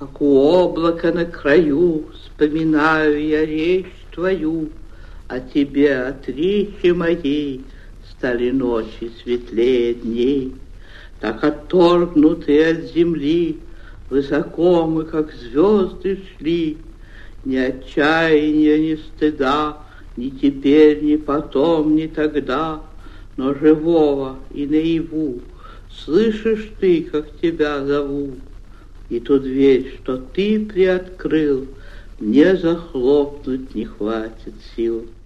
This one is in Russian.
Как у облака на краю вспоминаю я речь твою, о тебе от речи моей стали ночи светлее дней. Так отторгнутые от земли, высоко мы, как звезды, шли. Ни отчаяния, ни стыда, ни теперь, ни потом, ни тогда, но живого и наяву слышишь ты, как тебя зову. И ту дверь, что ты приоткрыл, мне захлопнуть не хватит сил.